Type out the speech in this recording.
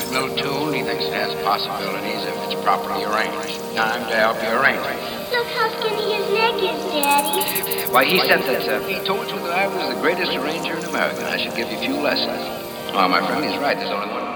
little tune. He thinks it has possibilities if it's properly arranged. Time to help you arrange it. Look how skinny his neck is, Daddy. Why, he said that he told you that I was the greatest arranger in America, and I should give you a few lessons. Oh, my friend, he's right. There's only one